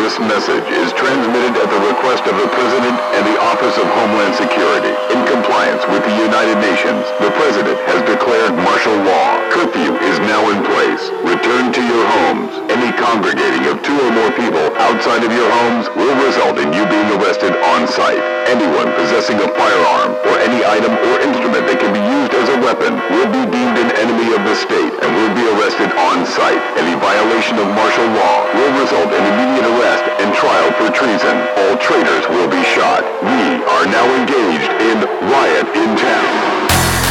This message is transmitted at the request of the President and the Office of Homeland Security. In compliance with the United Nations, the President has declared martial law. Curfew is now in place. Return to your homes. Any congregating of 2 or more people outside of your homes will result in you being arrested on site. Anyone possessing a firearm or any item or instrument that can be used as a weapon will be deemed an enemy of the state and will be arrested on site. Any violation of martial law will result in immediate arrest and trial for treason. All traitors will be shot. We are now engaged in Riot in Town.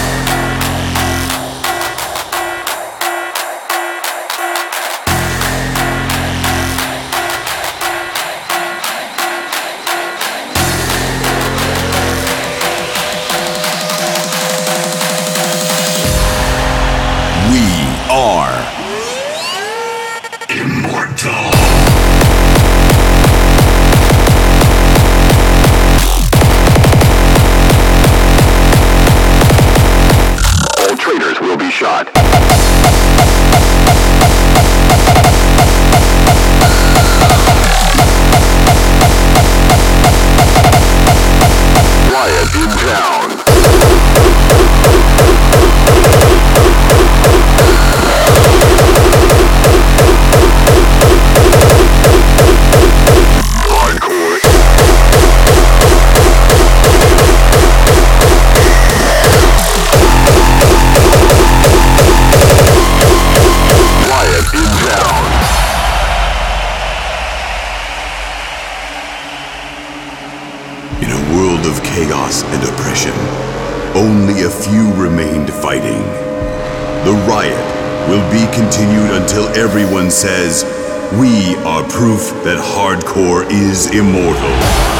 And oppression, only a few remained fighting. The riot will be continued until everyone says, "We are proof that hardcore is immortal."